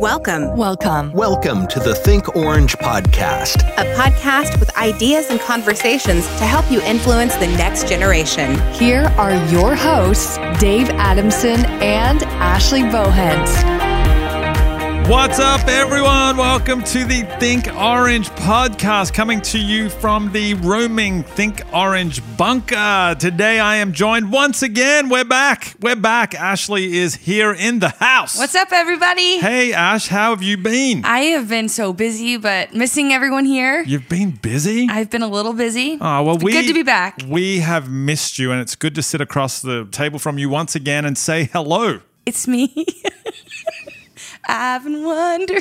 Welcome. Welcome to the Think Orange podcast. A podcast with ideas and conversations to help you influence the next generation. Here are your hosts, Dave Adamson and Ashley Bohens. What's up, everyone? Welcome to the Think Orange podcast, coming to you from the roaming Think Orange bunker. Today, I am joined once again. We're back. Ashley is here in the house. What's up, everybody? Hey, Ash, how have you been? I have been so busy, but missing everyone here. You've been busy? I've been a little busy. Oh, well, good to be back. We have missed you, and it's good to sit across the table from you once again and say hello. It's me. I've been wondering.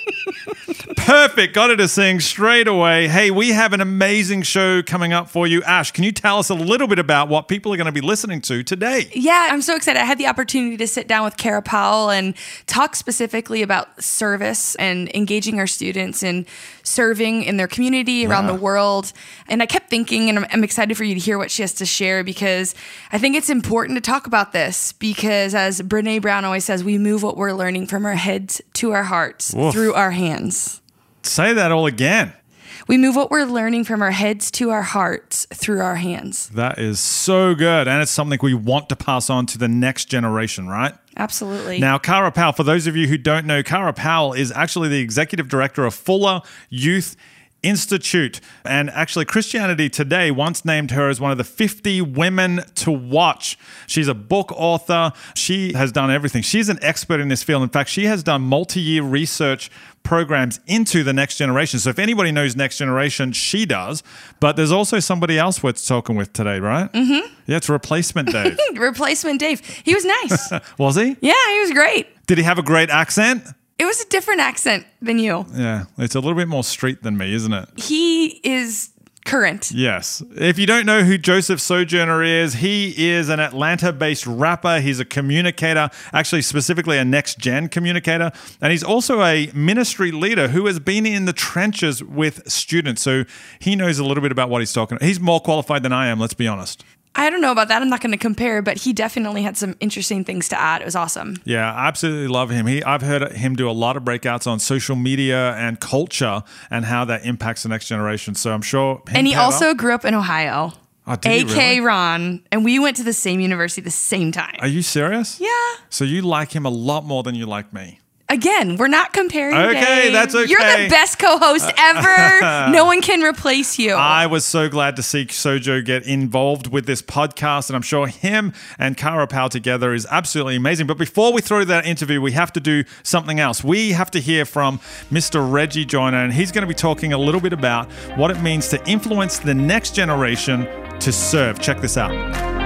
Perfect. Got her to sing straight away. Hey, we have an amazing show coming up for you. Ash, can you tell us a little bit about what people are going to be listening to today? Yeah, I'm so excited. I had the opportunity to sit down with Kara Powell and talk specifically about service and engaging our students in serving in their community around the world. And I kept thinking, and I'm excited for you to hear what she has to share, because I think it's important to talk about this, because as Brene Brown always says, we move what we're learning from our heads to our hearts through our hands. Say that all again. We move what we're learning from our heads to our hearts through our hands. That is so good. And it's something we want to pass on to the next generation, right? Absolutely. Now, Kara Powell, for those of you who don't know, Kara Powell is actually the executive director of Fuller Youth Institute. And actually, Christianity Today once named her as one of the 50 women to watch. She's a book author. She has done everything. She's an expert in this field. In fact, she has done multi-year research programs into the next generation. So if anybody knows next generation, she does. But there's also somebody else we're talking with today, right? Mm-hmm. Yeah, it's Replacement Dave. Replacement Dave. He was nice. Was he? Yeah, he was great. Did he have a great accent? It was a different accent than you. Yeah, it's a little bit more street than me, isn't it? He is current. Yes. If you don't know who Joseph Sojourner is, he is an Atlanta-based rapper. He's a communicator, actually specifically a next-gen communicator. And he's also a ministry leader who has been in the trenches with students. So he knows a little bit about what he's talking about. He's more qualified than I am, let's be honest. I don't know about that. I'm not going to compare, but he definitely had some interesting things to add. It was awesome. Yeah, I absolutely love him. I've heard him do a lot of breakouts on social media and culture and how that impacts the next generation. So I'm sure. And he also grew up in Ohio. Oh, did he really? Ron. And we went to the same university at the same time. Are you serious? Yeah. So you like him a lot more than you like me. Again, we're not comparing. Okay, Dave. that's okay. You're the best co-host ever. No one can replace you. I was so glad to see Sojo get involved with this podcast, and I'm sure him and Kara Powell together is absolutely amazing. But before we throw that interview, we have to do something else. We have to hear from Mr. Reggie Joyner, and he's going to be talking a little bit about what it means to influence the next generation to serve. Check this out.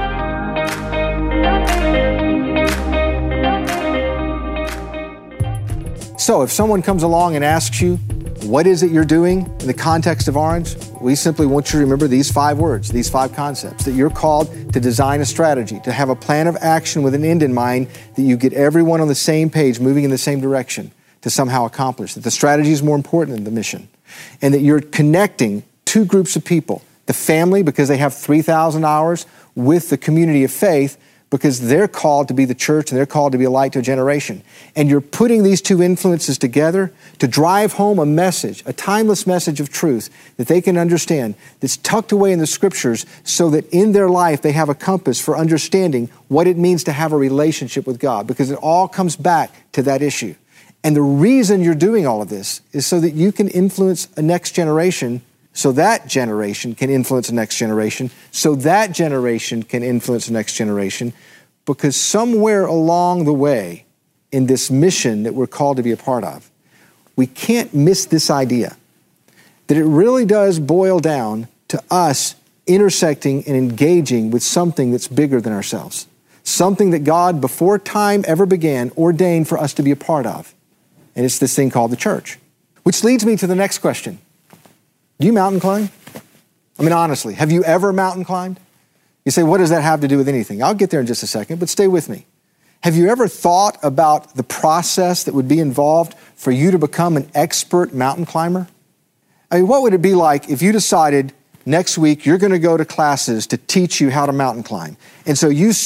So if someone comes along and asks you, what is it you're doing in the context of Orange? We simply want you to remember these 5 words, these 5 concepts, that you're called to design a strategy, to have a plan of action with an end in mind, that you get everyone on the same page, moving in the same direction to somehow accomplish, that the strategy is more important than the mission, and that you're connecting 2 groups of people, the family, because they have 3,000 hours, with the community of faith, because they're called to be the church and they're called to be a light to a generation. And you're putting these 2 influences together to drive home a message, a timeless message of truth that they can understand, that's tucked away in the scriptures, so that in their life they have a compass for understanding what it means to have a relationship with God, because it all comes back to that issue. And the reason you're doing all of this is so that you can influence a next generation, so that generation can influence the next generation, so that generation can influence the next generation, because somewhere along the way in this mission that we're called to be a part of, we can't miss this idea that it really does boil down to us intersecting and engaging with something that's bigger than ourselves, something that God, before time ever began, ordained for us to be a part of. And it's this thing called the church. Which leads me to the next question. Do you mountain climb? I mean, honestly, have you ever mountain climbed? You say, what does that have to do with anything? I'll get there in just a second, but stay with me. Have you ever thought about the process that would be involved for you to become an expert mountain climber? I mean, what would it be like if you decided next week you're going to go to classes to teach you how to mountain climb? And so you sit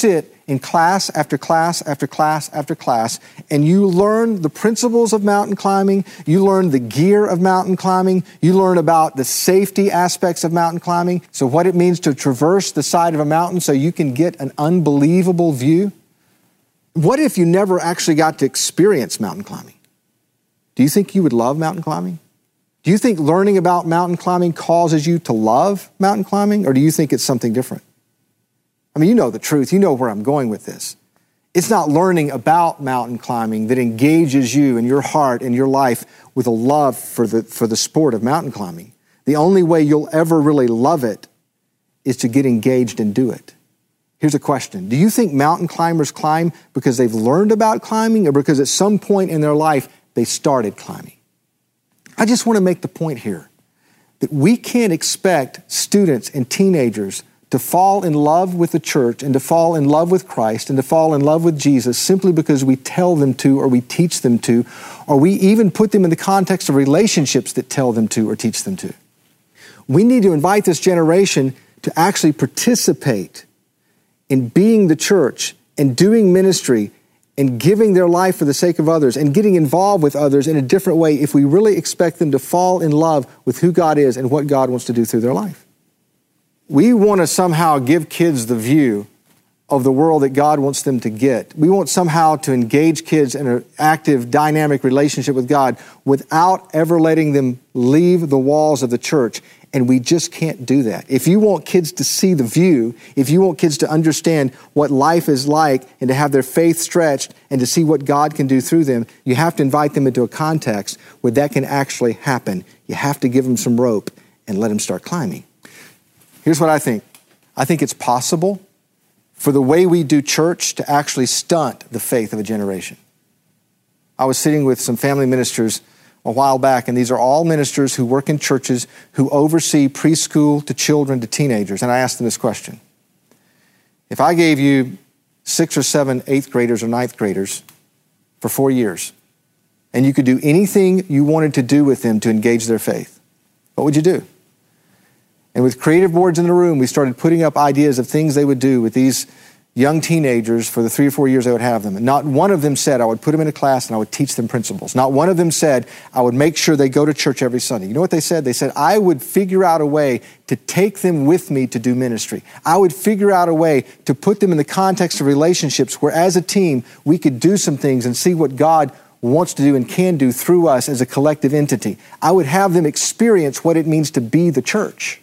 in class after class after class after class, and you learn the principles of mountain climbing, you learn the gear of mountain climbing, you learn about the safety aspects of mountain climbing, so what it means to traverse the side of a mountain so you can get an unbelievable view. What if you never actually got to experience mountain climbing? Do you think you would love mountain climbing? Do you think learning about mountain climbing causes you to love mountain climbing, or do you think it's something different? I mean, you know the truth. You know where I'm going with this. It's not learning about mountain climbing that engages you and your heart and your life with a love for the sport of mountain climbing. The only way you'll ever really love it is to get engaged and do it. Here's a question. Do you think mountain climbers climb because they've learned about climbing, or because at some point in their life they started climbing? I just want to make the point here that we can't expect students and teenagers to fall in love with the church and to fall in love with Christ and to fall in love with Jesus simply because we tell them to, or we teach them to, or we even put them in the context of relationships that tell them to or teach them to. We need to invite this generation to actually participate in being the church and doing ministry and giving their life for the sake of others and getting involved with others in a different way if we really expect them to fall in love with who God is and what God wants to do through their life. We want to somehow give kids the view of the world that God wants them to get. We want somehow to engage kids in an active, dynamic relationship with God without ever letting them leave the walls of the church. And we just can't do that. If you want kids to see the view, if you want kids to understand what life is like and to have their faith stretched and to see what God can do through them, you have to invite them into a context where that can actually happen. You have to give them some rope and let them start climbing. Here's what I think. I think it's possible for the way we do church to actually stunt the faith of a generation. I was sitting with some family ministers a while back, and these are all ministers who work in churches who oversee preschool to children to teenagers. And I asked them this question. If I gave you 6 or 7 8th graders or 9th graders for 4 years, and you could do anything you wanted to do with them to engage their faith, what would you do? And with creative boards in the room, we started putting up ideas of things they would do with these young teenagers for the 3 or 4 years they would have them. And not one of them said, I would put them in a class and I would teach them principles. Not one of them said, I would make sure they go to church every Sunday. You know what they said? They said, I would figure out a way to take them with me to do ministry. I would figure out a way to put them in the context of relationships where as a team, we could do some things and see what God wants to do and can do through us as a collective entity. I would have them experience what it means to be the church.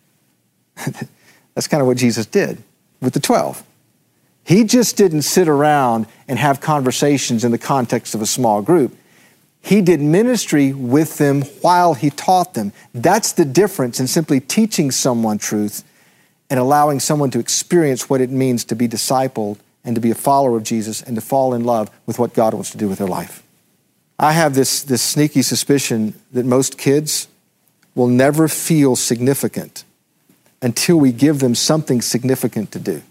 That's kind of what Jesus did with the 12. He just didn't sit around and have conversations in the context of a small group. He did ministry with them while he taught them. That's the difference in simply teaching someone truth and allowing someone to experience what it means to be discipled and to be a follower of Jesus and to fall in love with what God wants to do with their life. I have this sneaky suspicion that most kids will never feel significant until we give them something significant to do.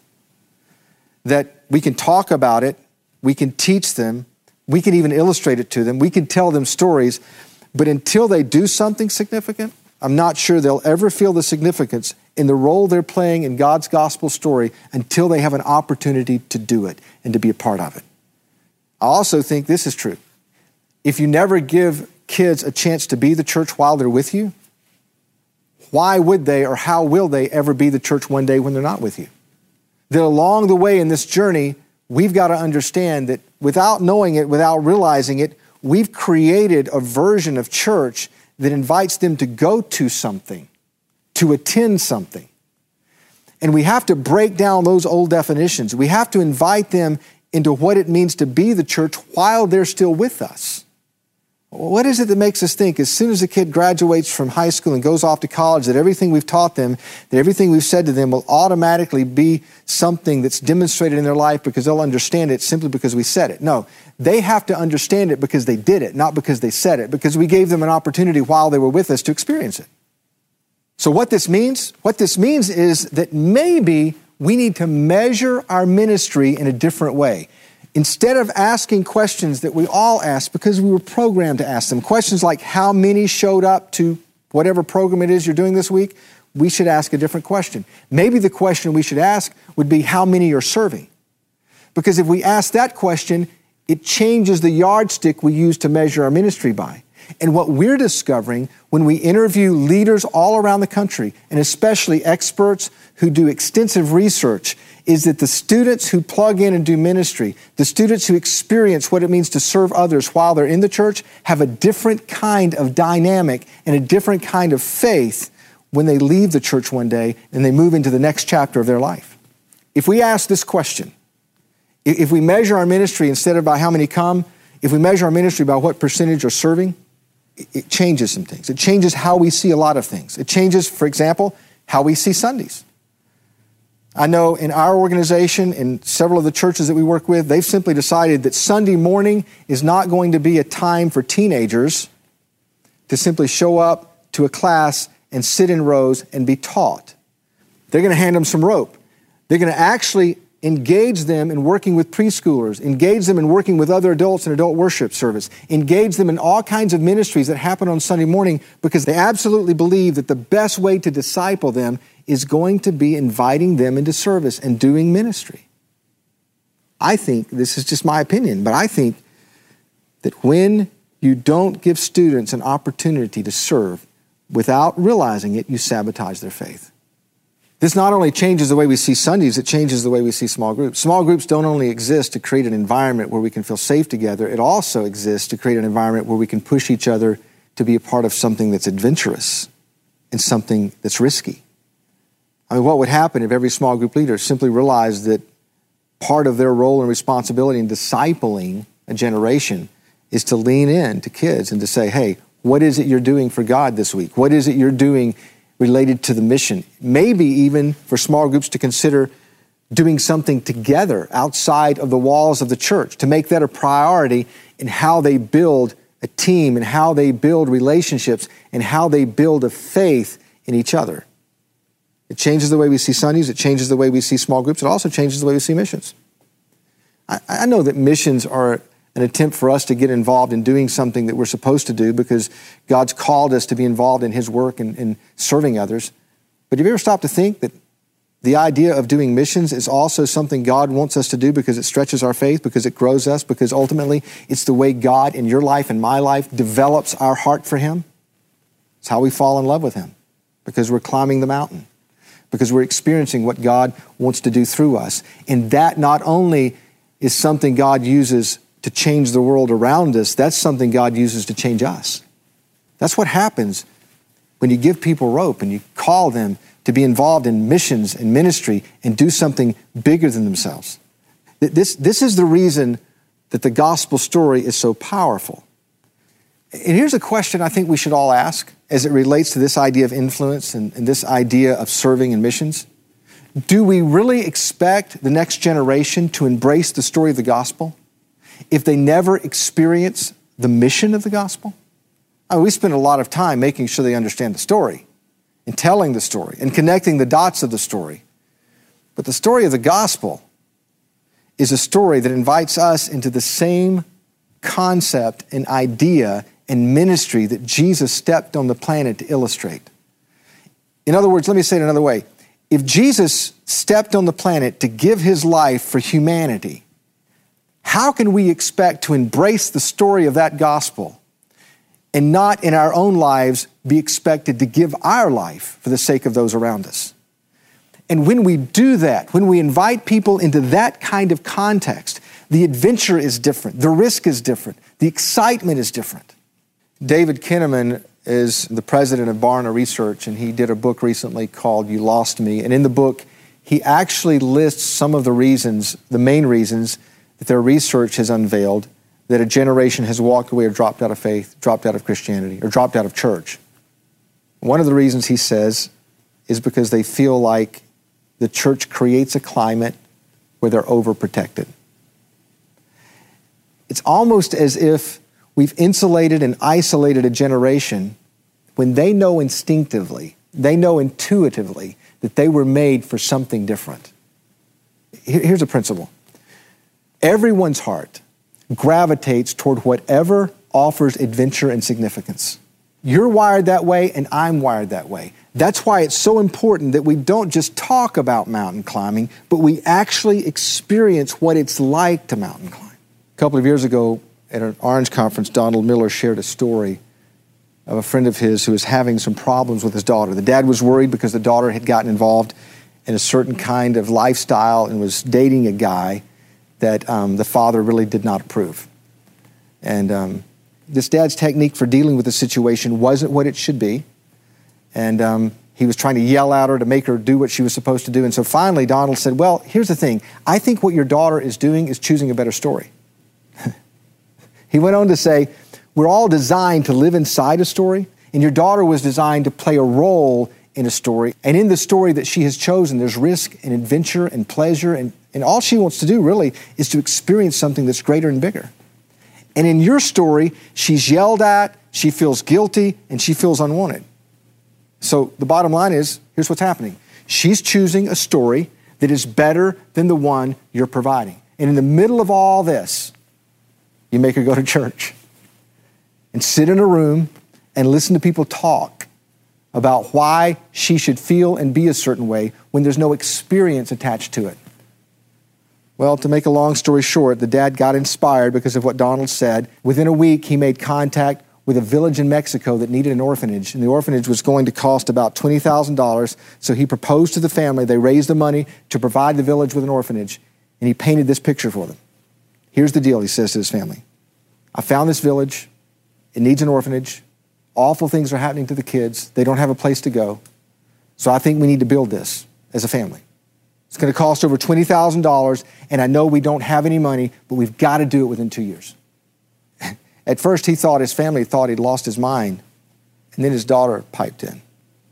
That we can talk about it, we can teach them, we can even illustrate it to them, we can tell them stories, but until they do something significant, I'm not sure they'll ever feel the significance in the role they're playing in God's gospel story until they have an opportunity to do it and to be a part of it. I also think this is true. If you never give kids a chance to be the church while they're with you, why would they or how will they ever be the church one day when they're not with you? That along the way in this journey, we've got to understand that without knowing it, without realizing it, we've created a version of church that invites them to go to something, to attend something. And we have to break down those old definitions. We have to invite them into what it means to be the church while they're still with us. What is it that makes us think as soon as a kid graduates from high school and goes off to college that everything we've taught them, that everything we've said to them will automatically be something that's demonstrated in their life because they'll understand it simply because we said it? No, they have to understand it because they did it, not because they said it, because we gave them an opportunity while they were with us to experience it. So what this means is that maybe we need to measure our ministry in a different way. Instead of asking questions that we all ask because we were programmed to ask them, questions like how many showed up to whatever program it is you're doing this week, we should ask a different question. Maybe the question we should ask would be how many are serving? Because if we ask that question, it changes the yardstick we use to measure our ministry by. And what we're discovering when we interview leaders all around the country, and especially experts who do extensive research, is that the students who plug in and do ministry, the students who experience what it means to serve others while they're in the church, have a different kind of dynamic and a different kind of faith when they leave the church one day and they move into the next chapter of their life. If we ask this question, if we measure our ministry instead of by how many come, if we measure our ministry by what percentage are serving, it changes some things. It changes how we see a lot of things. It changes, for example, how we see Sundays. I know in our organization, in several of the churches that we work with, they've simply decided that Sunday morning is not going to be a time for teenagers to simply show up to a class and sit in rows and be taught. They're going to hand them some rope. They're going to actually engage them in working with preschoolers, engage them in working with other adults in adult worship service, engage them in all kinds of ministries that happen on Sunday morning, because they absolutely believe that the best way to disciple them is going to be inviting them into service and doing ministry. I think, this is just my opinion, but I think that when you don't give students an opportunity to serve without realizing it, you sabotage their faith. This not only changes the way we see Sundays, it changes the way we see small groups. Small groups don't only exist to create an environment where we can feel safe together, it also exists to create an environment where we can push each other to be a part of something that's adventurous and something that's risky. I mean, what would happen if every small group leader simply realized that part of their role and responsibility in discipling a generation is to lean in to kids and to say, hey, what is it you're doing for God this week? What is it you're doing related to the mission? Maybe even for small groups to consider doing something together outside of the walls of the church, to make that a priority in how they build a team and how they build relationships and how they build a faith in each other. It changes the way we see Sundays. It changes the way we see small groups. It also changes the way we see missions. I know that missions are an attempt for us to get involved in doing something that we're supposed to do because God's called us to be involved in His work and serving others. But have you ever stopped to think that the idea of doing missions is also something God wants us to do because it stretches our faith, because it grows us, because ultimately it's the way God in your life and my life develops our heart for Him? It's how we fall in love with Him, because we're climbing the mountain, because we're experiencing what God wants to do through us. And that not only is something God uses to change the world around us, that's something God uses to change us. That's what happens when you give people rope and you call them to be involved in missions and ministry and do something bigger than themselves. This is the reason that the gospel story is so powerful. And here's a question I think we should all ask as it relates to this idea of influence and this idea of serving in missions. Do we really expect the next generation to embrace the story of the gospel if they never experience the mission of the gospel? I mean, we spend a lot of time making sure they understand the story and telling the story and connecting the dots of the story. But the story of the gospel is a story that invites us into the same concept and idea and ministry that Jesus stepped on the planet to illustrate. In other words, let me say it another way. If Jesus stepped on the planet to give His life for humanity, how can we expect to embrace the story of that gospel and not in our own lives be expected to give our life for the sake of those around us? And when we do that, when we invite people into that kind of context, the adventure is different, the risk is different, the excitement is different. David Kinnaman is the president of Barna Research, and he did a book recently called You Lost Me. And in the book, he actually lists some of the reasons, the main reasons, that their research has unveiled that a generation has walked away or dropped out of faith, dropped out of Christianity, or dropped out of church. One of the reasons, he says, is because they feel like the church creates a climate where they're overprotected. It's almost as if we've insulated and isolated a generation when they know instinctively, they know intuitively that they were made for something different. Here's a principle. Everyone's heart gravitates toward whatever offers adventure and significance. You're wired that way, and I'm wired that way. That's why it's so important that we don't just talk about mountain climbing, but we actually experience what it's like to mountain climb. A couple of years ago at an Orange conference, Donald Miller shared a story of a friend of his who was having some problems with his daughter. The dad was worried because the daughter had gotten involved in a certain kind of lifestyle and was dating a guy that the father really did not approve. And this dad's technique for dealing with the situation wasn't what it should be. And he was trying to yell at her to make her do what she was supposed to do. And so finally, Donald said, well, here's the thing. I think what your daughter is doing is choosing a better story. He went on to say, we're all designed to live inside a story, and your daughter was designed to play a role in a story. And in the story that she has chosen, there's risk and adventure and pleasure. And all she wants to do really is to experience something that's greater and bigger. And in your story, she's yelled at, she feels guilty, and she feels unwanted. So the bottom line is, here's what's happening. She's choosing a story that is better than the one you're providing. And in the middle of all this, you make her go to church and sit in a room and listen to people talk about why she should feel and be a certain way when there's no experience attached to it. Well, to make a long story short, the dad got inspired because of what Donald said. Within a week, he made contact with a village in Mexico that needed an orphanage, and the orphanage was going to cost about $20,000, so he proposed to the family. They raised the money to provide the village with an orphanage, and he painted this picture for them. Here's the deal, he says to his family. I found this village. It needs an orphanage. Awful things are happening to the kids. They don't have a place to go. So I think we need to build this as a family. It's going to cost over $20,000, and I know we don't have any money, but we've got to do it within 2 years. At first, his family thought he'd lost his mind, and then his daughter piped in.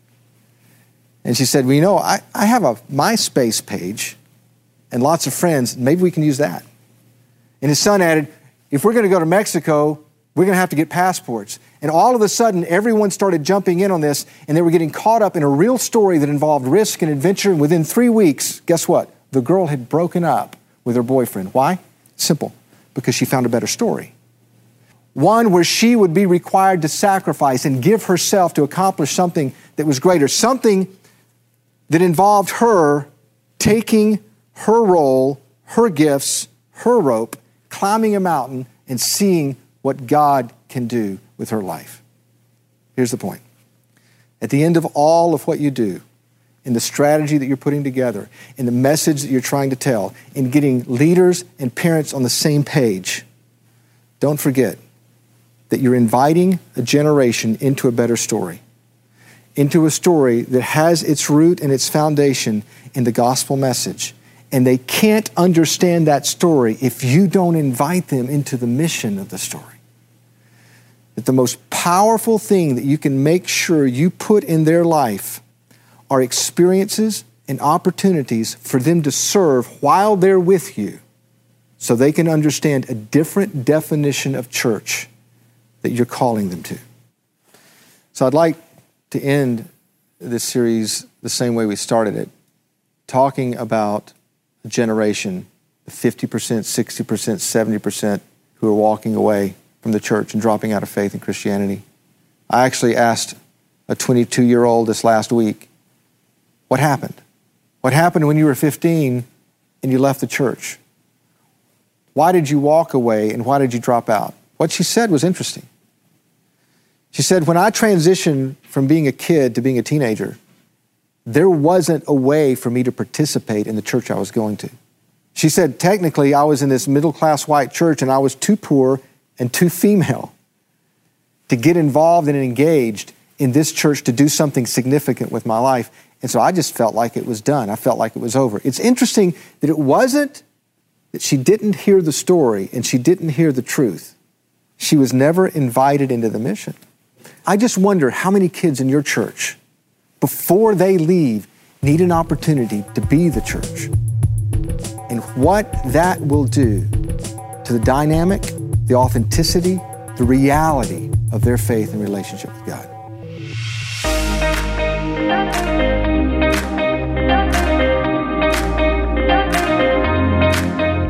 And she said, well, you know, I have a MySpace page and lots of friends. Maybe we can use that. And his son added, if we're going to go to Mexico, we're going to have to get passports. And all of a sudden, everyone started jumping in on this, and they were getting caught up in a real story that involved risk and adventure. And within 3 weeks, guess what? The girl had broken up with her boyfriend. Why? Simple. Because she found a better story. One where she would be required to sacrifice and give herself to accomplish something that was greater. Something that involved her taking her role, her gifts, her rope, climbing a mountain, and seeing what God can do with her life. Here's the point. At the end of all of what you do, in the strategy that you're putting together, in the message that you're trying to tell, in getting leaders and parents on the same page, don't forget that you're inviting a generation into a better story, into a story that has its root and its foundation in the gospel message. And they can't understand that story if you don't invite them into the mission of the story. That the most powerful thing that you can make sure you put in their life are experiences and opportunities for them to serve while they're with you, so they can understand a different definition of church that you're calling them to. So I'd like to end this series the same way we started it, talking about a generation, the 50%, 60%, 70% who are walking away from the church and dropping out of faith in Christianity. I actually asked a 22-year-old this last week, what happened? What happened when you were 15 and you left the church? Why did you walk away and why did you drop out? What she said was interesting. She said, when I transitioned from being a kid to being a teenager, there wasn't a way for me to participate in the church I was going to. She said, technically, I was in this middle-class white church and I was too poor and too female to get involved and engaged in this church to do something significant with my life. And so I just felt like it was done. I felt like it was over. It's interesting that it wasn't that she didn't hear the story and she didn't hear the truth. She was never invited into the mission. I just wonder how many kids in your church, before they leave, need an opportunity to be the church. And what that will do to the dynamic, the authenticity, the reality of their faith and relationship with God. Okay,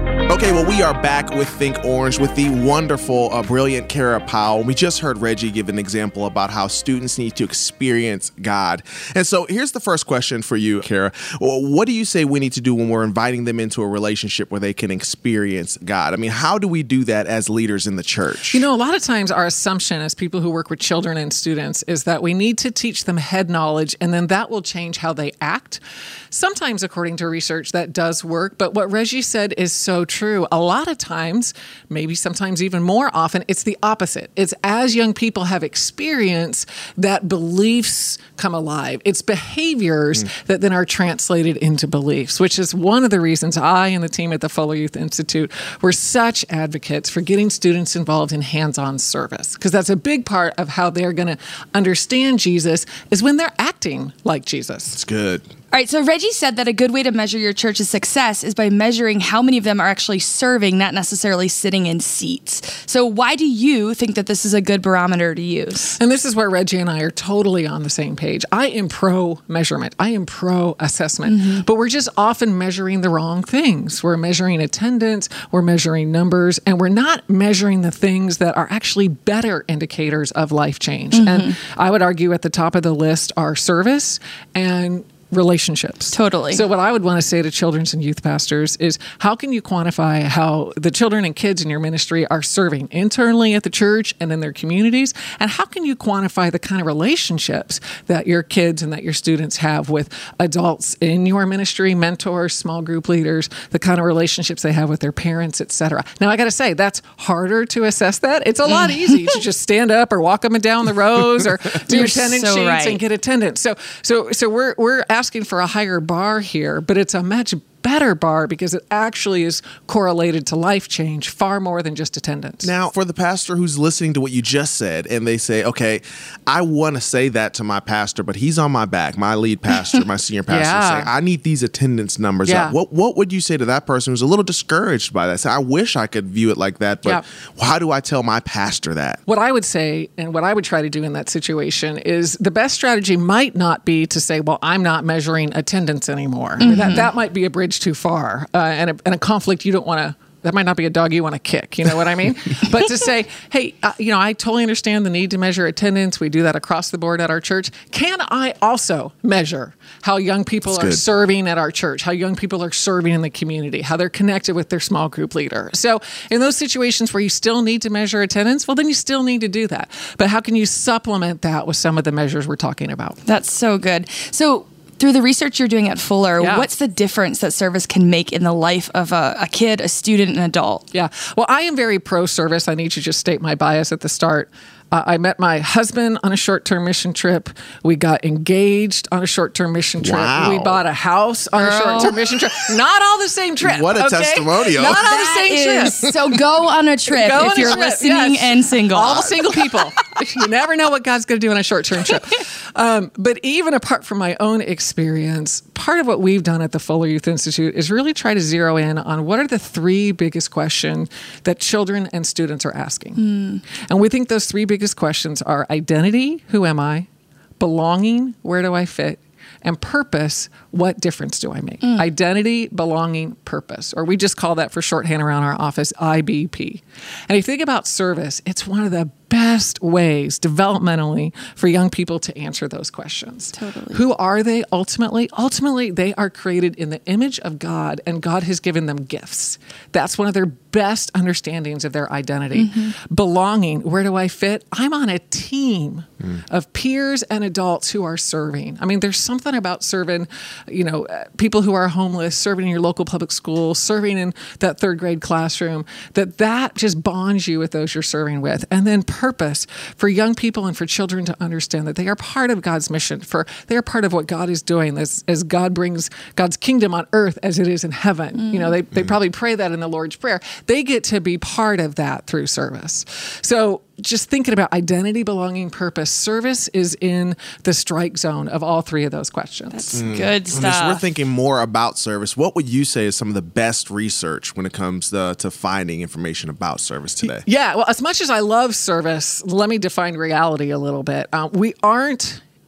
Okay, well, we are back with Think Orange with the wonderful, brilliant Kara Powell. We just heard Reggie give an example about how students need to experience God. And so here's the first question for you, Kara. What do you say we need to do when we're inviting them into a relationship where they can experience God? I mean, how do we do that as leaders in the church? You know, a lot of times our assumption as people who work with children and students is that we need to teach them head knowledge, and then that will change how they act. Sometimes, according to research, that does work. But what Reggie said is so true. A lot of times, maybe sometimes even more often, it's the opposite. It's as young people have experience that beliefs come alive. It's behaviors that then are translated into beliefs, which is one of the reasons I and the team at the Fuller Youth Institute were such advocates for getting students involved in hands-on service, because that's a big part of how they're going to understand Jesus is when they're acting like Jesus. It's good. All right, so Reggie said that a good way to measure your church's success is by measuring how many of them are actually serving, not necessarily sitting in seats. So why do you think that this is a good barometer to use? And this is where Reggie and I are totally on the same page. I am pro-measurement. I am pro-assessment. But we're just often measuring the wrong things. We're measuring attendance, we're measuring numbers, and we're not measuring the things that are actually better indicators of life change. And I would argue at the top of the list are service and relationships. Totally. So what I would want to say to children's and youth pastors is, how can you quantify how the children and kids in your ministry are serving internally at the church and in their communities? And how can you quantify the kind of relationships that your kids and that your students have with adults in your ministry, mentors, small group leaders, the kind of relationships they have with their parents, etc. Now, I got to say, that's harder to assess that. It's a lot easy to just stand up or walk up and down the rows or do attendance sheets and get attendance. So we're asking for a higher bar here, but it's a much better bar because it actually is correlated to life change far more than just attendance. Now, for the pastor who's listening to what you just said and they say, okay, I want to say that to my pastor, but he's on my back, my lead pastor, my senior pastor, saying, I need these attendance numbers up. What would you say to that person who's a little discouraged by that? Say, I wish I could view it like that, but how do I tell my pastor that? What I would say and what I would try to do in that situation is the best strategy might not be to say, well, I'm not measuring attendance anymore. That might be a bridge too far, and a conflict you don't want to. That might not be a dog you want to kick. You know what I mean? But to say, hey, I totally understand the need to measure attendance. We do that across the board at our church. Can I also measure how young people are serving at our church, how young people are serving in the community, how they're connected with their small group leader? So in those situations where you still need to measure attendance, well, then you still need to do that. But how can you supplement that with some of the measures we're talking about? That's so good. So through the research you're doing at Fuller, what's the difference that service can make in the life of a kid, a student, an adult? Yeah. Well, I am very pro-service. I need to just state my bias at the start. I met my husband on a short-term mission trip. We got engaged on a short-term mission trip. Wow. We bought a house on a short-term mission trip. Not all the same trip. What a testimonial. Not all the same trip. So go on a trip if you're listening and single. All the single people. You never know what God's going to do on a short-term trip. But even apart from my own experience, part of what we've done at the Fuller Youth Institute is really try to zero in on what are the three biggest questions that children and students are asking. And we think those three biggest questions are identity, who am I? Belonging, where do I fit? And purpose, what difference do I make? Identity, belonging, purpose. Or we just call that for shorthand around our office, IBP. And if you think about service, it's one of the best ways developmentally for young people to answer those questions. Totally. Who are they ultimately? Ultimately, they are created in the image of God, and God has given them gifts. That's one of their best understandings of their identity. Belonging, where do I fit? I'm on a team of peers and adults who are serving. I mean, there's something about serving, people who are homeless, serving in your local public school, serving in that third grade classroom, that just bonds you with those you're serving with. And then purpose, for young people and for children to understand that they are part of God's mission, they are part of what God is doing as God brings God's kingdom on earth as it is in heaven. They probably pray that in the Lord's Prayer. They get to be part of that through service. So just thinking about identity, belonging, purpose, service is in the strike zone of all three of those questions. That's good stuff. As we're thinking more about service, what would you say is some of the best research when it comes to finding information about service today? Yeah, well, as much as I love service, let me define reality a little bit. We aren't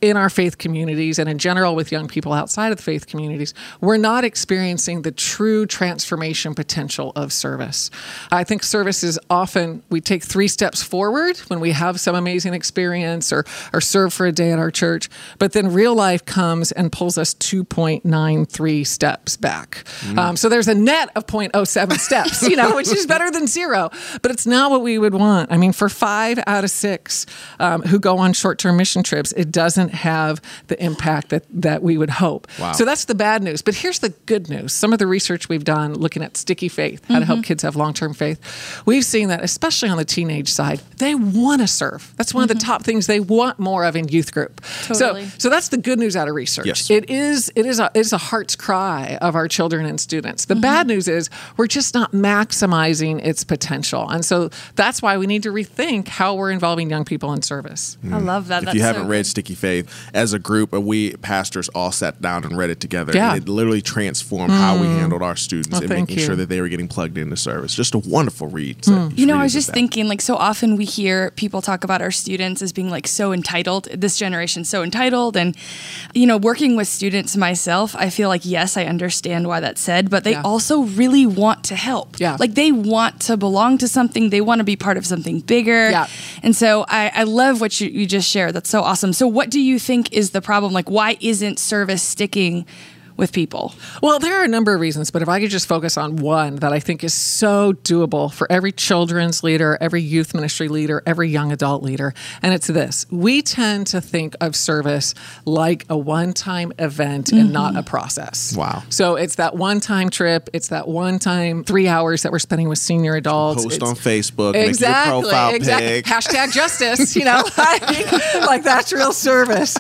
in our faith communities and in general with young people outside of the faith communities, we're not experiencing the true transformation potential of service. I think service is often, we take 3 steps forward when we have some amazing experience or serve for a day at our church, but then real life comes and pulls us 2.93 steps back. So there's a net of 0.07 steps, which is better than 0, but it's not what we would want. I mean, for 5 out of 6 who go on short-term mission trips, it doesn't have the impact that we would hope. Wow. So that's the bad news. But here's the good news. Some of the research we've done looking at sticky faith, how to help kids have long-term faith, we've seen that, especially on the teenage side, they want to serve. That's one of the top things they want more of in youth group. Totally. So that's the good news out of research. Yes. It is a heart's cry of our children and students. The bad news is we're just not maximizing its potential. And so that's why we need to rethink how we're involving young people in service. I love that. If you haven't read Sticky Faith, as a group, we pastors all sat down and read it together. Yeah. And it literally transformed how we handled our students and thank making you. sure that they were getting plugged into service. Just a wonderful read. So I was just thinking, so often we hear people talk about our students as being so entitled, this generation's so entitled. And, working with students myself, I feel like, yes, I understand why that's said, but they also really want to help. Yeah. They want to belong to something. They want to be part of something bigger. Yeah. And so I love what you just shared. That's so awesome. So what do you think is the problem? Why isn't service sticking with people? Well, there are a number of reasons, but if I could just focus on one that I think is so doable for every children's leader, every youth ministry leader, every young adult leader, and it's this. We tend to think of service like a one-time event and not a process. Wow. So it's that one-time trip, it's that one-time 3 hours that we're spending with senior adults. Post on Facebook, Exactly, make your profile exactly. pic. Hashtag justice, like that's real service.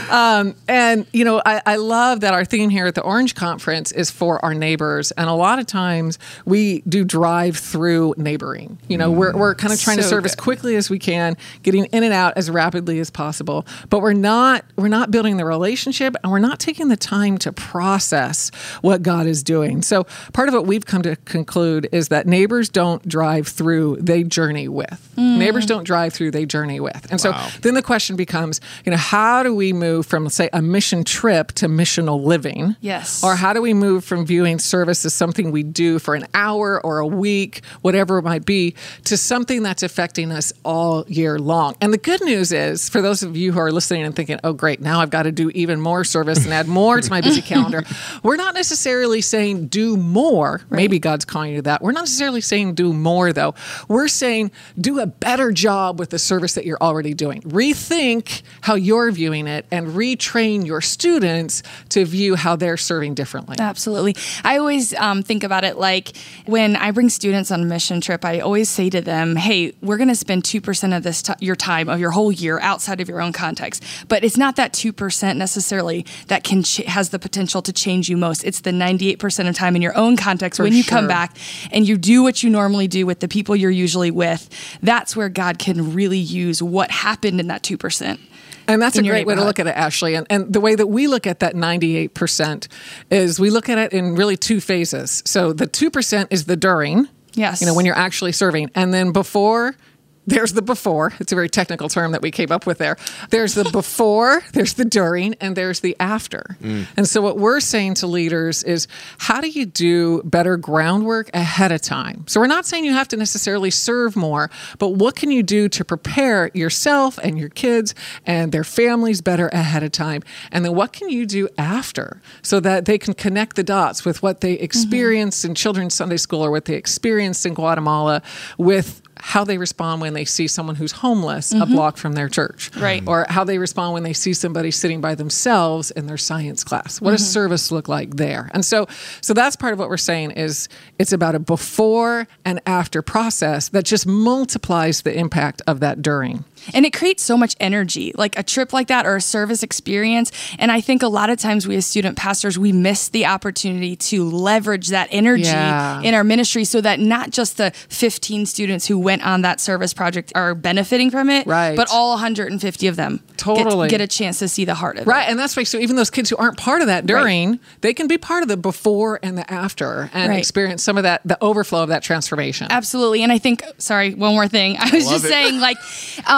I love that our theme here at the Orange Conference is for our neighbors. And a lot of times we do drive-through neighboring. We're kind of trying to serve as quickly as we can, getting in and out as rapidly as possible. But we're not building the relationship, and we're not taking the time to process what God is doing. So part of what we've come to conclude is that neighbors don't drive through, they journey with. Neighbors don't drive through, they journey with. And so then the question becomes, how do we move from, say, a mission trip to missional living? Yes. Or how do we move from viewing service as something we do for an hour or a week, whatever it might be, to something that's affecting us all year long? And the good news is, for those of you who are listening and thinking, oh, great, now I've got to do even more service and add more to my busy calendar, we're not necessarily saying do more. Right. Maybe God's calling you to that. We're not necessarily saying do more, though. We're saying do a better job with the service that you're already doing. Rethink how you're viewing it and retrain your students to view how they're serving differently. Absolutely. I always think about it like when I bring students on a mission trip, I always say to them, hey, we're going to spend 2% of this your time of your whole year outside of your own context. But it's not that 2% necessarily that has the potential to change you most. It's the 98% of time in your own context when you come back and you do what you normally do with the people you're usually with. That's where God can really use what happened in that 2%. And that's a great way to look at it, Ashley. And the way that we look at that 98% is we look at it in really 2 phases. So the 2% is the during. Yes. When you're actually serving. And then before, there's the before. It's a very technical term that we came up with there. There's the before, there's the during, and there's the after. And so what we're saying to leaders is, how do you do better groundwork ahead of time? So we're not saying you have to necessarily serve more, but what can you do to prepare yourself and your kids and their families better ahead of time? And then what can you do after so that they can connect the dots with what they experienced in children's Sunday school or what they experienced in Guatemala with how they respond when they see someone who's homeless a block from their church. Right. Or how they respond when they see somebody sitting by themselves in their science class. What does service look like there? And so that's part of what we're saying is it's about a before and after process that just multiplies the impact of that during. And it creates so much energy, like a trip like that or a service experience. And I think a lot of times we as student pastors, we miss the opportunity to leverage that energy in our ministry so that not just the 15 students who went on that service project are benefiting from it, but all 150 of them get a chance to see the heart of it. Right. And that's why, so even those kids who aren't part of that during, they can be part of the before and the after and experience some of that, the overflow of that transformation. Absolutely. And I think, sorry, one more thing. I was just saying, like,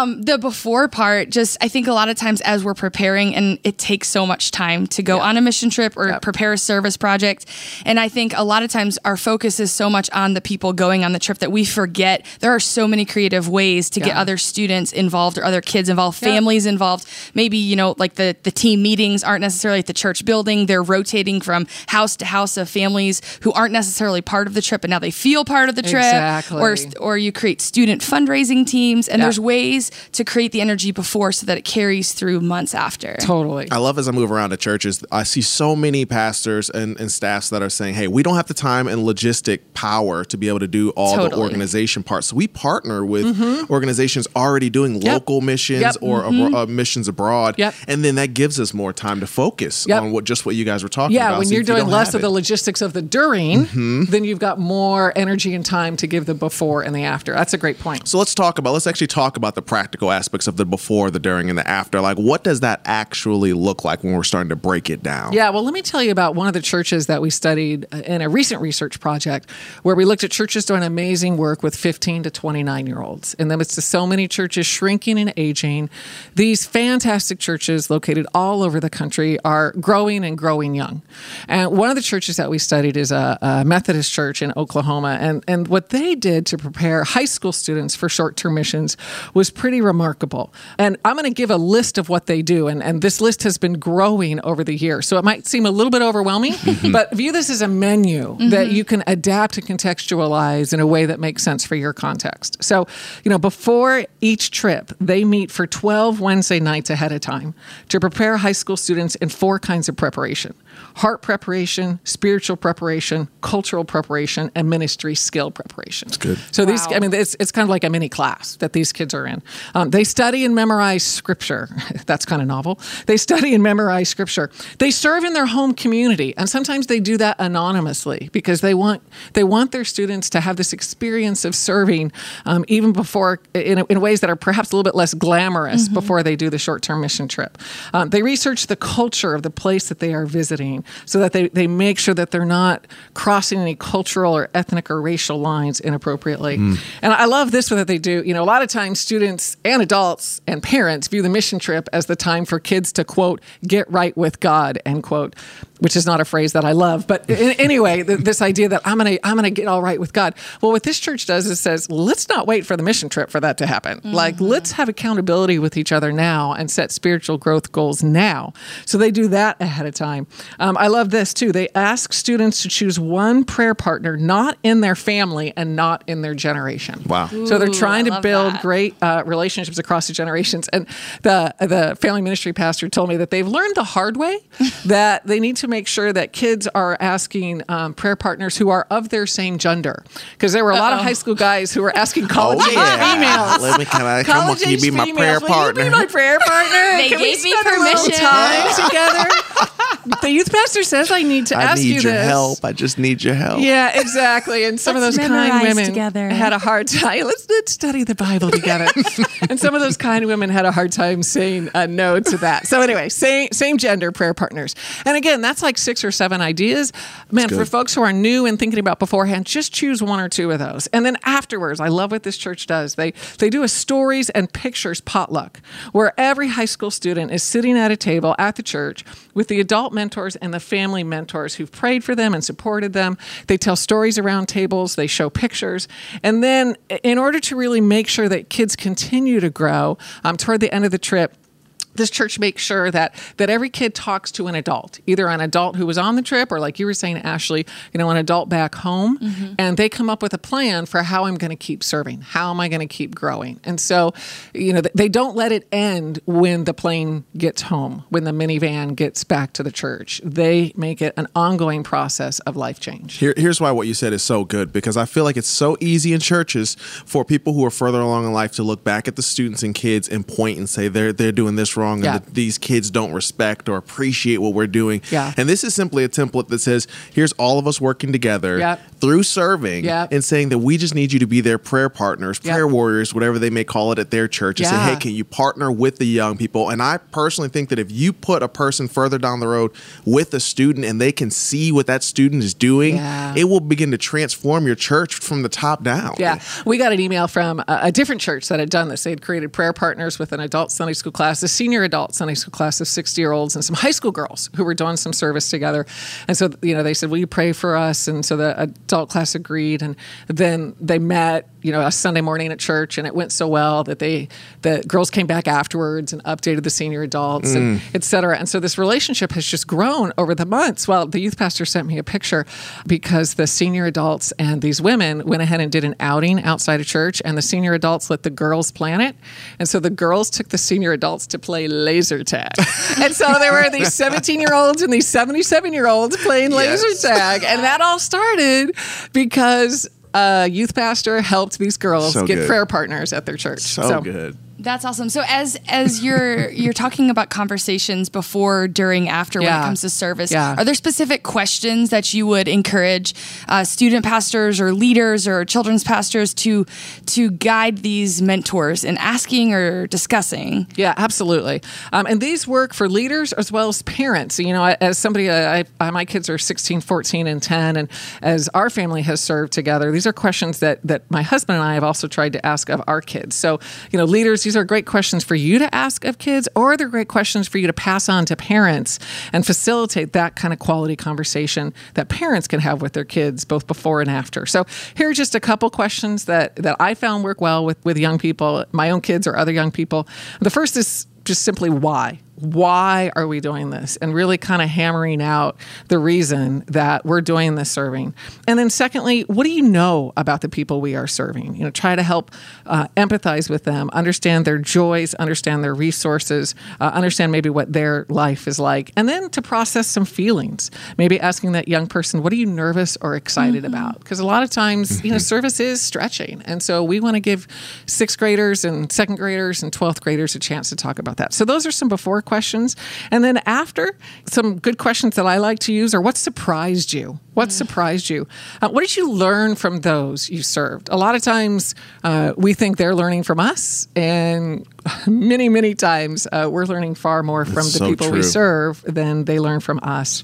The before part, just I think a lot of times as we're preparing, and it takes so much time to go on a mission trip or prepare a service project. And I think a lot of times our focus is so much on the people going on the trip that we forget there are so many creative ways to get other students involved or other kids involved, families involved. Maybe, like the team meetings aren't necessarily at the church building. They're rotating from house to house of families who aren't necessarily part of the trip, and now they feel part of the trip. Exactly. Or you create student fundraising teams, and there's ways to create the energy before so that it carries through months after. Totally. I love as I move around to churches, I see so many pastors and staffs that are saying, hey, we don't have the time and logistic power to be able to do all the organization parts. So we partner with organizations already doing local missions or missions abroad. And then that gives us more time to focus on what you guys were talking about. Yeah, when you're doing less of the logistics of the during, then you've got more energy and time to give the before and the after. That's a great point. So let's actually talk about the practical aspects of the before, the during, and the after. Like, what does that actually look like when we're starting to break it down? Yeah, well, let me tell you about one of the churches that we studied in a recent research project where we looked at churches doing amazing work with 15 to 29-year-olds. In the midst of so many churches shrinking and aging, these fantastic churches located all over the country are growing and growing young. And one of the churches that we studied is a Methodist church in Oklahoma. And what they did to prepare high school students for short-term missions was pretty remarkable. And I'm going to give a list of what they do. And this list has been growing over the years. So it might seem a little bit overwhelming, but view this as a menu that you can adapt and contextualize in a way that makes sense for your context. So, before each trip, they meet for 12 Wednesday nights ahead of time to prepare high school students in 4 kinds of preparation: heart preparation, spiritual preparation, cultural preparation, and ministry skill preparation. That's good. So it's kind of like a mini class that these kids are in. They study and memorize scripture. That's kind of novel. They study and memorize scripture. They serve in their home community, and sometimes they do that anonymously because they want their students to have this experience of serving even before in ways that are perhaps a little bit less glamorous before they do the short-term mission trip. They research the culture of the place that they are visiting so that they make sure that they're not crossing any cultural or ethnic or racial lines inappropriately. And I love this that they do. A lot of times students and adults and parents view the mission trip as the time for kids to, quote, get right with God, end quote, which is not a phrase that I love. But anyway, this idea that I'm gonna get all right with God. Well, what this church does is says, let's not wait for the mission trip for that to happen. Like, let's have accountability with each other now and set spiritual growth goals now. So they do that ahead of time. I love this too. They ask students to choose one prayer partner, not in their family and not in their generation. Wow. So they're trying to build great relationships across the generations. And the family ministry pastor told me that they've learned the hard way that they need to make sure that kids are asking prayer partners who are of their same gender. Because there were a lot of high school guys who were asking college-age females. Can you be my prayer partner? Will you be my prayer partner? They Can gave we me spend a little permission. time together? The youth pastor says I need to ask you this. I need your help. I just need your help. Yeah, exactly. And some of those kind women had a hard time. Let's study the Bible together. And some of those kind women had a hard time saying no to that. So anyway, same gender prayer partners. And again, that's like 6 or 7 ideas. Man, for folks who are new and thinking about beforehand, just choose 1 or 2 of those. And then afterwards, I love what this church does. They do a stories and pictures potluck where every high school student is sitting at a table at the church with the adult mentors and the family mentors who've prayed for them and supported them. They tell stories around tables. They show pictures. And then in order to really make sure that kids continue to grow, toward the end of the trip, this church makes sure that every kid talks to an adult, either an adult who was on the trip or, like you were saying, Ashley, an adult back home, and they come up with a plan for how I'm going to keep serving, how am I going to keep growing. And so, they don't let it end when the plane gets home, when the minivan gets back to the church. They make it an ongoing process of life change. Here's why what you said is so good, because I feel like it's so easy in churches for people who are further along in life to look back at the students and kids and point and say they're doing this wrong wrong and that these kids don't respect or appreciate what we're doing. Yeah. And this is simply a template that says, here's all of us working together through serving and saying that we just need you to be their prayer partners, prayer warriors, whatever they may call it at their church, and say, hey, can you partner with the young people? And I personally think that if you put a person further down the road with a student and they can see what that student is doing, it will begin to transform your church from the top down. Yeah. We got an email from a different church that had done this. They had created prayer partners with an adult Sunday school class, a senior adult Sunday school class of 60-year-olds, and some high school girls who were doing some service together. And so, they said, will you pray for us? And so the adult class agreed. And then they met, a Sunday morning at church, and it went so well that the girls came back afterwards and updated the senior adults, and et cetera. And so this relationship has just grown over the months. Well, the youth pastor sent me a picture because the senior adults and these women went ahead and did an outing outside of church, and the senior adults let the girls plan it. And so the girls took the senior adults to play laser tag. And so there were these 17-year-olds and these 77-year-olds playing laser tag. And that all started because a youth pastor helped these girls get prayer partners at their church. So good. That's awesome. So as you're talking about conversations before, during, after when it comes to service, are there specific questions that you would encourage student pastors or leaders or children's pastors to guide these mentors in asking or discussing? Yeah, absolutely. And these work for leaders as well as parents. As somebody, my kids are 16, 14, and 10, and as our family has served together, these are questions that my husband and I have also tried to ask of our kids. So, leaders, these are great questions for you to ask of kids, or they're great questions for you to pass on to parents and facilitate that kind of quality conversation that parents can have with their kids, both before and after. So here are just a couple questions that I found work well with young people, my own kids or other young people. The first is just simply why. Why are we doing this? And really kind of hammering out the reason that we're doing this serving. And then secondly, what do you know about the people we are serving? Try to help empathize with them, understand their joys, understand their resources, understand maybe what their life is like, and then to process some feelings. Maybe asking that young person, what are you nervous or excited about? Because a lot of times, service is stretching. And so we want to give 6th graders and 2nd graders and 12th graders a chance to talk about that. So those are some before questions. And then after, some good questions that I like to use are, what surprised you? What surprised you? What did you learn from those you served? A lot of times we think they're learning from us, and many, many times we're learning far more from the people we serve than they learn from us.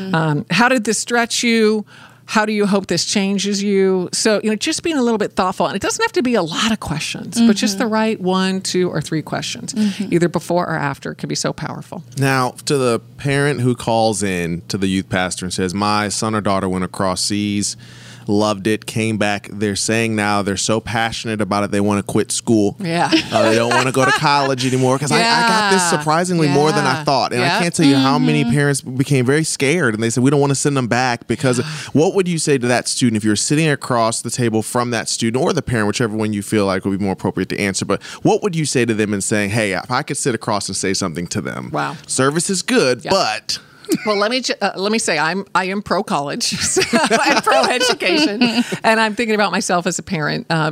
How did this stretch you? How do you hope this changes you? So, just being a little bit thoughtful. And it doesn't have to be a lot of questions, but just the right 1, 2, or 3 questions, either before or after, can be so powerful. Now, to the parent who calls in to the youth pastor and says, my son or daughter went across seas, loved it, came back. They're saying now they're so passionate about it, they want to quit school. Yeah. They don't want to go to college anymore because I got this surprisingly more than I thought. And I can't tell you how many parents became very scared and they said, we don't want to send them back because what would you say to that student if you're sitting across the table from that student or the parent, whichever one you feel like would be more appropriate to answer? But what would you say to them in saying, hey, if I could sit across and say something to them? Wow. Service is good, but... Well, let me say I am pro college, so I'm pro education, and I'm thinking about myself as a parent. I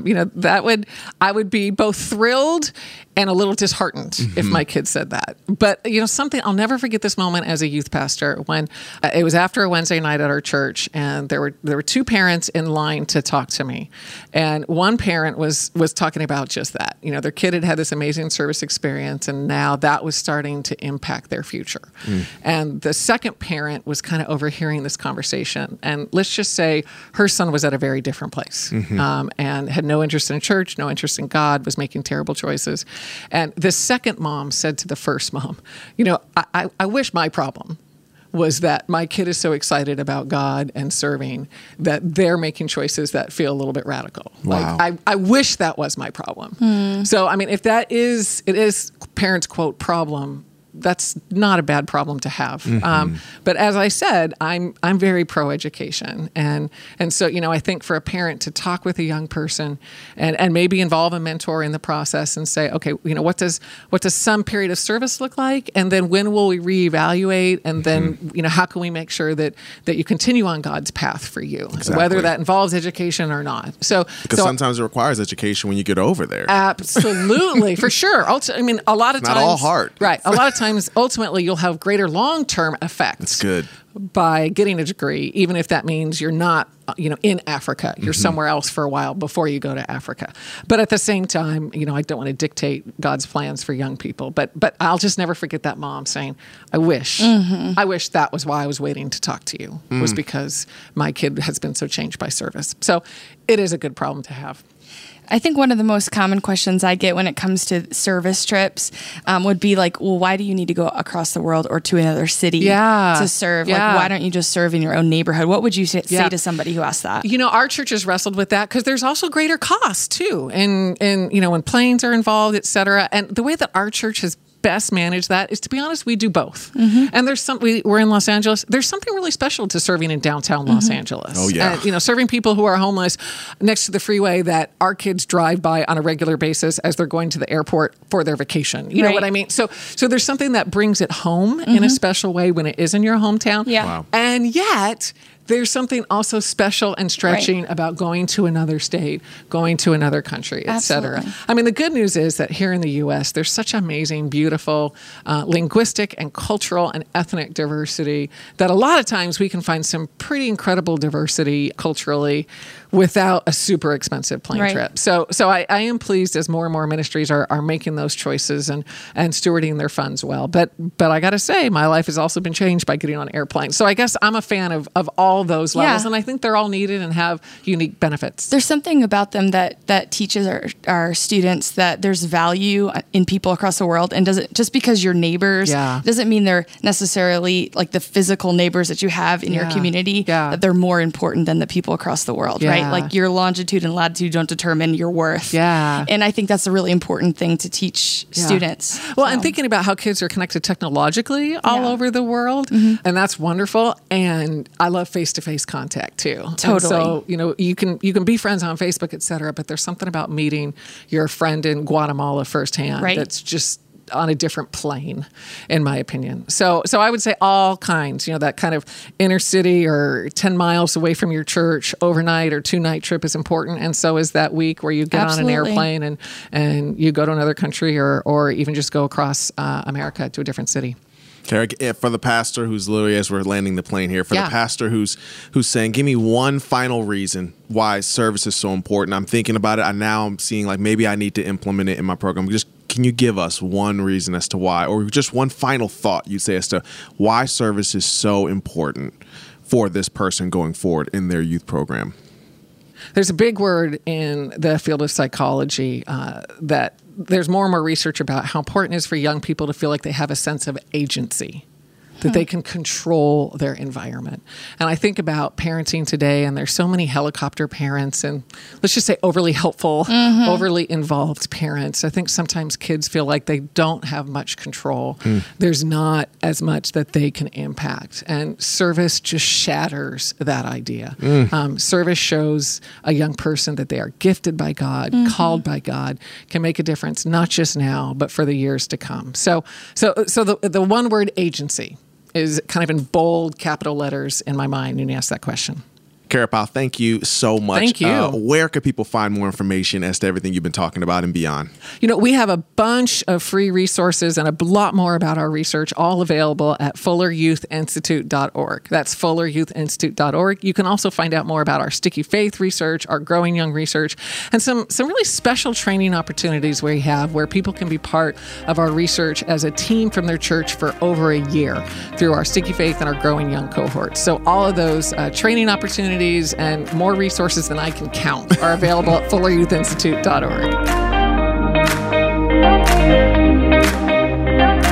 would be both thrilled and a little disheartened if my kid said that. But something, I'll never forget this moment as a youth pastor when it was after a Wednesday night at our church, and there were 2 parents in line to talk to me, and one parent was talking about just that. Their kid had this amazing service experience, and now that was starting to impact their future. And the second parent was kind of overhearing this conversation, and let's just say her son was at a very different place, and had no interest in church, no interest in God, was making terrible choices. And the second mom said to the first mom, I wish my problem was that my kid is so excited about God and serving that they're making choices that feel a little bit radical. Wow. I wish that was my problem. So, if it is parents' quote problem, that's not a bad problem to have. But as I said, I'm very pro-education, and so I think for a parent to talk with a young person and maybe involve a mentor in the process and say, okay, what does some period of service look like, and then when will we reevaluate, and then how can we make sure that you continue on God's path for you, whether that involves education or not. Because sometimes it requires education when you get over there. Absolutely, for sure. A lot of times, not all hard, right? A lot of times, ultimately, you'll have greater long-term effects. That's good. By getting a degree, even if that means you're not, in Africa, you're somewhere else for a while before you go to Africa. But at the same time, I don't want to dictate God's plans for young people. But I'll just never forget that mom saying, I wish that was why I was waiting to talk to you, was because my kid has been so changed by service. So it is a good problem to have. I think one of the most common questions I get when it comes to service trips would be like, well, why do you need to go across the world or to another city to serve? Like, why don't you just serve in your own neighborhood? What would you say to somebody who asks that? Our church has wrestled with that because there's also greater costs too. And when planes are involved, et cetera. And the way that our church has best manage that is, to be honest, we do both. And there's we're in Los Angeles. There's something really special to serving in downtown Los Angeles. Oh yeah. And, serving people who are homeless next to the freeway that our kids drive by on a regular basis as they're going to the airport for their vacation. You know what I mean? So there's something that brings it home in a special way when it is in your hometown. Yeah. Wow. And yet there's something also special and stretching about going to another state, going to another country, et cetera. The good news is that here in the U.S., there's such amazing, beautiful linguistic and cultural and ethnic diversity that a lot of times we can find some pretty incredible diversity culturally without a super expensive plane trip. So I am pleased as more and more ministries are making those choices and stewarding their funds well. But I got to say, my life has also been changed by getting on airplanes. So I guess I'm a fan of all those levels, and I think they're all needed and have unique benefits. There's something about them that teaches our students that there's value in people across the world, and just because you're neighbors doesn't mean they're necessarily like the physical neighbors that you have in your community, that they're more important than the people across the world, right? Like your longitude and latitude don't determine your worth. And I think that's a really important thing to teach students. Well, and thinking about how kids are connected technologically all over the world, and that's wonderful. And I love face-to-face contact too. Totally. And so, you can be friends on Facebook, et cetera, but there's something about meeting your friend in Guatemala firsthand that's just on a different plane, in my opinion. So I would say all kinds, that kind of inner city or 10 miles away from your church overnight or 2-night trip is important. And so is that week where you get on an airplane and you go to another country or even just go across America to a different city. Okay, for the pastor who's literally, as we're landing the plane here, for the pastor who's saying, give me one final reason why service is so important. I'm thinking about it. I'm seeing like maybe I need to implement it in my program. Can you give us one reason as to why, or just one final thought you'd say as to why service is so important for this person going forward in their youth program? There's a big word in the field of psychology that there's more and more research about how important it is for young people to feel like they have a sense of agency, that they can control their environment. And I think about parenting today, and there's so many helicopter parents and let's just say overly helpful, overly involved parents. I think sometimes kids feel like they don't have much control. There's not as much that they can impact. And service just shatters that idea. Service shows a young person that they are gifted by God, called by God, can make a difference, not just now, but for the years to come. So the one word agency is kind of in bold capital letters in my mind when you ask that question. Kara Powell, thank you so much. Thank you. Where could people find more information as to everything you've been talking about and beyond? We have a bunch of free resources and a lot more about our research, all available at fulleryouth.institute.org. That's fulleryouth.institute.org. You can also find out more about our Sticky Faith research, our Growing Young research, and some really special training opportunities we have where people can be part of our research as a team from their church for over a year through our Sticky Faith and our Growing Young cohorts. So all of those training opportunities and more resources than I can count are available at fulleryouth.institute.org.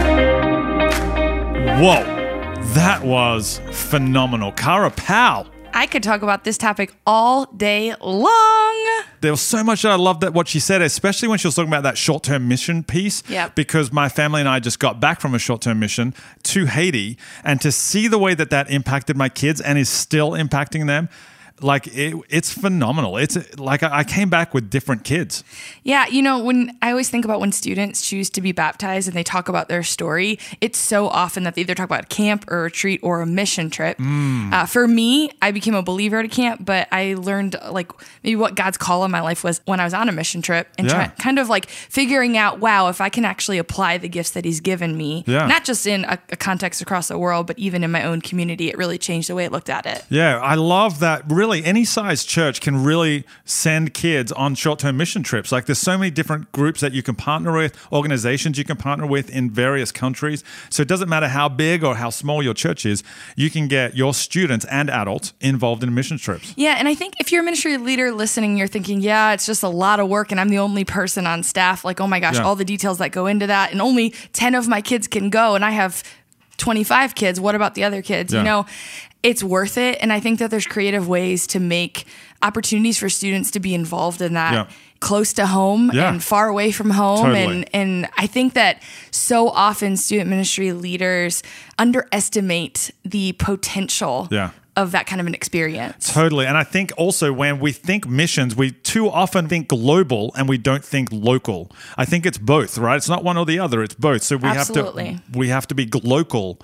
Whoa, that was phenomenal. Kara Powell. I could talk about this topic all day long. There was so much that I loved that what she said, especially when she was talking about that short-term mission piece. Yep. Because my family and I just got back from a short-term mission to Haiti, and to see the way that impacted my kids and is still impacting them, like it's phenomenal. It's like I came back with different kids. Yeah, when I always think about when students choose to be baptized and they talk about their story, it's so often that they either talk about camp or a retreat or a mission trip. For me, I became a believer at a camp, but I learned like maybe what God's call in my life was when I was on a mission trip and kind of like figuring out, wow, if I can actually apply the gifts that He's given me, not just in a context across the world, but even in my own community, it really changed the way I looked at it. Yeah, I love that. Really, any size church can really send kids on short-term mission trips. Like there's so many different groups that you can partner with, organizations you can partner with in various countries. So it doesn't matter how big or how small your church is, you can get your students and adults involved in mission trips. Yeah, and I think if you're a ministry leader listening, you're thinking, yeah, it's just a lot of work and I'm the only person on staff. Like, oh my gosh, all the details that go into that. And only 10 of my kids can go and I have 25 kids. What about the other kids? It's worth it. And I think that there's creative ways to make opportunities for students to be involved in that close to home and far away from home. Totally. And I think that so often student ministry leaders underestimate the potential of that kind of an experience. Totally. And I think also when we think missions, we too often think global and we don't think local. I think it's both, right? It's not one or the other, it's both. So we have to be local.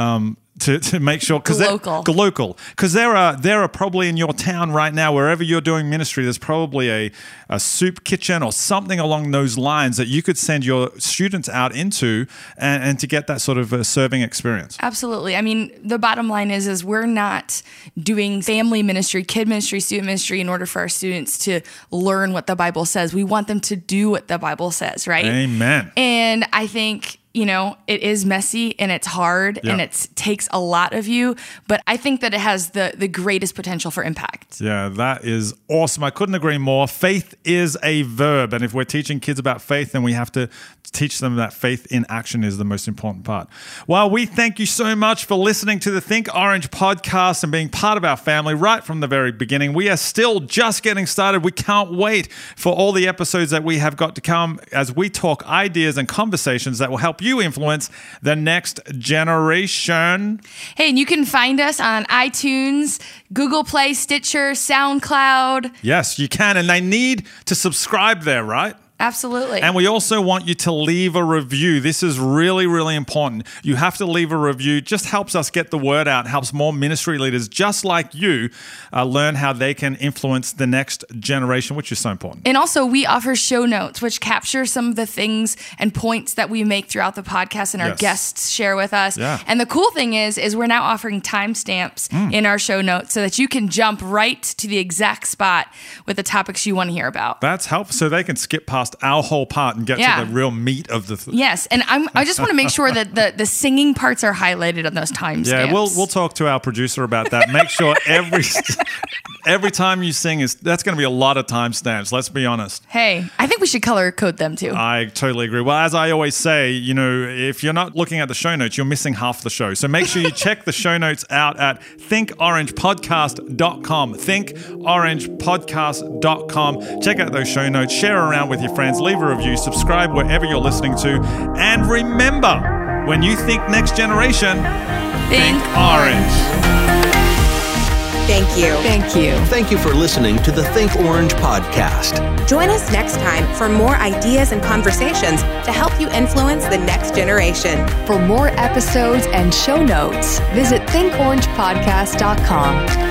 To make sure, because there are probably in your town right now, wherever you're doing ministry, there's probably a soup kitchen or something along those lines that you could send your students out into and to get that sort of serving experience. Absolutely. I mean, the bottom line is we're not doing family ministry, kid ministry, student ministry in order for our students to learn what the Bible says. We want them to do what the Bible says, right? Amen. And I think it is messy and it's hard and it takes a lot of you, but I think that it has the greatest potential for impact. Yeah, that is awesome. I couldn't agree more. Faith is a verb. And if we're teaching kids about faith, then we have to teach them that faith in action is the most important part. Well, we thank you so much for listening to the Think Orange podcast and being part of our family right from the very beginning. We are still just getting started. We can't wait for all the episodes that we have got to come as we talk ideas and conversations that will help you influence the next generation. Hey, and you can find us on iTunes, Google Play, Stitcher, SoundCloud. Yes, you can. And they need to subscribe there, right? Absolutely. And we also want you to leave a review. This is really, really important. You have to leave a review. Just helps us get the word out, helps more ministry leaders just like you learn how they can influence the next generation, which is so important. And also, we offer show notes, which capture some of the things and points that we make throughout the podcast and our guests share with us. Yeah. And the cool thing is we're now offering timestamps in our show notes so that you can jump right to the exact spot with the topics you want to hear about. That's helpful. So they can skip past our whole part and get to the real meat of the Yes, and I just want to make sure that the singing parts are highlighted on those timestamps. Yeah, we'll talk to our producer about that. Make sure every time you sing that's going to be a lot of timestamps. Let's be honest. Hey, I think we should color code them too. I totally agree. Well, as I always say, if you're not looking at the show notes, you're missing half the show. So make sure you check the show notes out at thinkorangepodcast.com. Thinkorangepodcast.com. Check out those show notes. Share around with your friends. Leave a review. Subscribe wherever you're listening to. And remember, when you think next generation, think orange. Thank you. Thank you. Thank you for listening to the Think Orange podcast. Join us next time for more ideas and conversations to help you influence the next generation. For more episodes and show notes, visit thinkorangepodcast.com.